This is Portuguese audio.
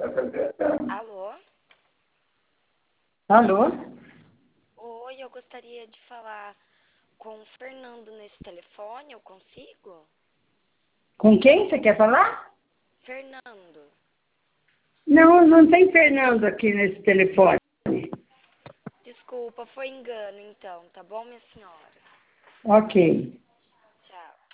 Alô? Alô? Oi, eu gostaria de falar com o Fernando nesse telefone, eu consigo? Com quem você quer falar? Fernando. Não, não tem Fernando aqui nesse telefone. Desculpa, foi engano então, tá bom, minha senhora? Ok.